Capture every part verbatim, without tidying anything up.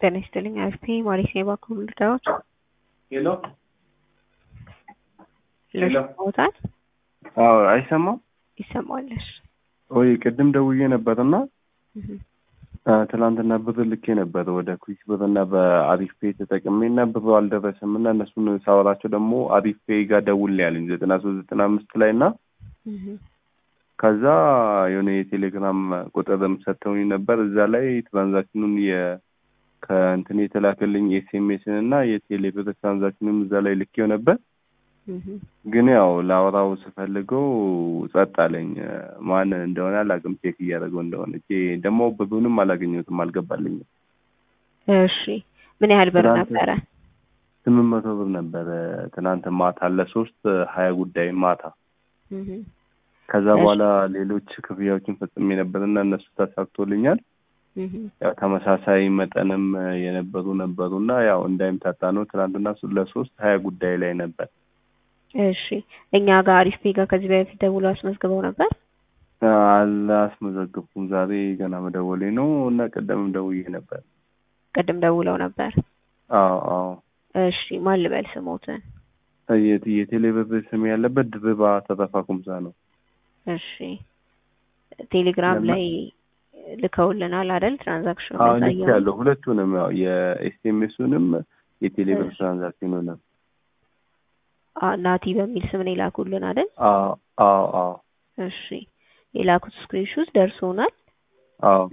ጤና ይስጥልኝ አሪፍ ነኝ ማሪስ ነኝ ባክዎ ልርዳዎት? ሄሎ ሄሎ ልርዳዎታል? አዎ አይሰማም? ይሰማል። እሺ ወይ ቅድም ደውዬ ነበርና እህ ትላንትና ብር ልኬ ነበር ወደ ኩዊክ ብር እና በአሪፍ ፔይ ተጠቅሜና ብሩ አልደረሰም እና እነሱን ሳወራቸው ደግሞ አሪፍ ፔይ ጋር ደውል ያለኝ ዘጠና ሶስት ዘጠና አምስት ላይ እና እህ ከዛ የሆነ የቴሌግራም ቁጥርም ሰጥተውኝ ነበር እዛ ላይ ትራንዛክሽኑን የ ከእንትን የተላከልኝ ኤስኤምኤስ እና የቴሌ ብር ትራንዛክሽኑን እዛ ላይ ልኬው ነበር። ግን ያው ላወራው ስፈልገው ጸጥ አለኝ። ማን እንደሆነ አላውቅም። ቼክ እያደረገው እንደሆነ እቺ ደግሞ ብሩንም አላገኘሁትም፣ አልገባልኝም። እሺ ምን ያህል ብር ነበረ? ስምንት መቶ ብር ነበረ ትናንት ማታ ለሶስት ሀያ ጉዳይ ማታ። ከዛ በኋላ ሌሎች ክፍያዎችን ፈጽሜ ነበርና እነሱ ተሳክቶልኛል። ያው ተመሳሳይ መጠንም የነበሩ ነበሩና ያው እንዳይምታታ ነው። ትናንትና ለሶስት ሀያ ጉዳይ ላይ ነበር። እሺ እኛ ጋር አሪፍ ፔይ ጋር ከዚህ በፊት ደውሎ አስመዝግበው ነበር? አላስመዘግብኩም። ዛሬ ገና መደወሌ ነው እና ቀደምም ደውዬ ነበር። ቀደም ደውለው ነበር? አዎ አዎ። እሺ ማን ልበል ስሞትን? የቴሌ ብር ስም ያለበት ድርባ ተረፋ ኩምሳ ነው። እሺ ቴሌግራም ላይ ልከውልናል አይደል? ትራንዛክሽኑ አዎ ልክ ያለው ሁለቱንም ያው የኤስኤምኤሱንም የቴሌ ብር ትራንዛክሽኑንም ናቲ በሚል ስም ነው የላኩልን አይደል? አዎ አዎ አዎ። እሺ የላኩት ስክሪንሾት ደርሶናል። አዎ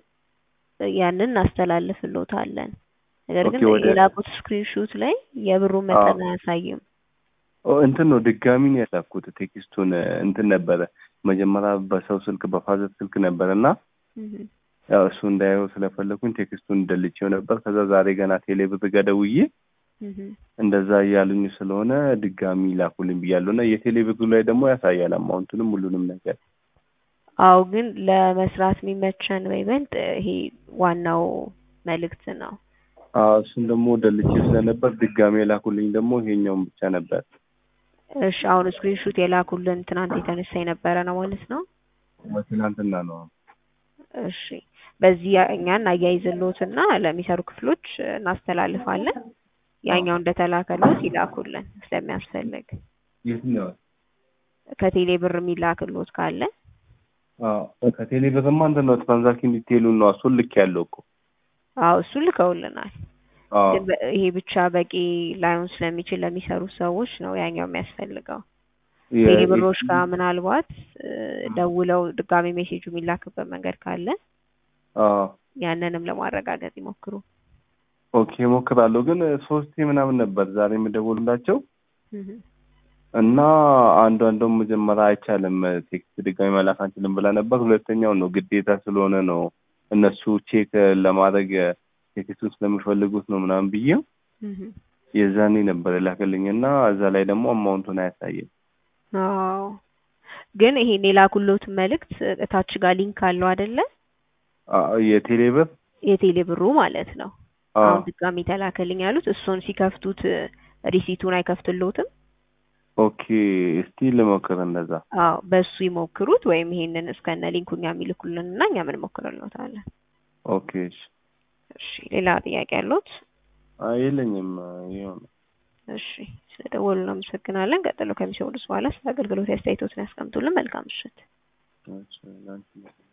ያንን እናስተላልፍልዎታለን። ነገር ግን የላኩት ስክሪንሾት ላይ የብሩ መጠን አያሳይም። ኦ እንትን ነው ድጋሚ ነው ያላኩት። ቴክስቱን እንትን ነበረ መጀመሪያ በሰው ስልክ በፋዘር ስልክ ነበርና ያው እሱ እንዳየው ስለፈለኩኝ ቴክስቱን ደልቼው ነበር። ከዛ ዛሬ ገና ቴሌ ብር ጋር ደውዬ እንደዛ እያሉኝ ስለሆነ ድጋሚ ላኩልኝ ብያለሁና የቴሌ ብሩ ላይ ደግሞ ያሳያል አማውንቱንም ሁሉንም ነገር። አው ግን ለመስራት የሚመቸን በይበልጥ ይሄ ዋናው መልእክት ነው። አዎ እሱን ደግሞ ደልቼ ስለነበር ድጋሚ ላኩልኝ ደግሞ ይሄኛውን ብቻ ነበር። እሺ አሁን ስክሪንሾት የላኩልን ትናንት የተነሳ የነበረ ነው ማለት ነው? ትናንትና ነው። እሺ በዚህ እኛን አያይዝልዎትና ለሚሰሩ ክፍሎች እናስተላልፋለን። ያኛው እንደተላከልዎት ይላኩልን ስለሚያስፈልግ። የትኛው? ከቴሌ ብር የሚላክልዎት ካለ? አዎ ከቴሌ ብርማ እንትን ነው ትራንዛክሽን ዲቴይሉን ነው እሱን ልክ ያለው እኮ። አዎ እሱን ልከውልናል። አዎ ግን ይሄ ብቻ በቂ ላይሆን ስለሚችል ለሚሰሩ ሰዎች ነው ያኛው የሚያስፈልገው። ቴሌ ብሮች ጋር ምናልባት ደውለው ድጋሚ ሜሴጁ የሚላክበት መንገድ ካለ አዎ ያንንም ለማረጋገጥ ይሞክሩ። ኦኬ ሞክራለሁ። ግን ሶስቴ ምናምን ነበር ዛሬ የምደውልላቸው እና አንዱ አንዱም መጀመሪያ አይቻልም ቴክስት ድጋሚ መላክ አንችልም ብላ ነበር። ሁለተኛው ነው ግዴታ ስለሆነ ነው እነሱ ቼክ ለማድረግ ቴክስቱን ስለሚፈልጉት ነው ምናምን ብዬው የዛኔ ነበር ላከልኝና እዛ ላይ ደግሞ አማውንቱን አያሳይም። አዎ ግን ይሄ የላኩልዎት መልእክት እታች ጋር ሊንክ አለው አይደለ? አዎ የቴሌ ብር የቴሌ ብሩ ማለት ነው። አሁን ድጋሚ ተላከልኝ ያሉት እሱን ሲከፍቱት ሪሲቱን አይከፍትልዎትም? ኦኬ እስቲ ልሞክር እንደዛ። አዎ በሱ ይሞክሩት ወይም ይሄንን እስከነ ሊንኩኛ የሚልኩልንና እኛ ምን ሞክረልዎታለን። ኦኬ እሺ እሺ ሌላ ጥያቄ አለዎት? አይ የለኝም ይሁን። እሺ ስለደወሉ እናመሰግናለን። ቀጥሎ ከሚሰሙት በኋላ ስለ አገልግሎት አስተያየቶትን ያስቀምጡልን። መልካም ምሽት። እሺ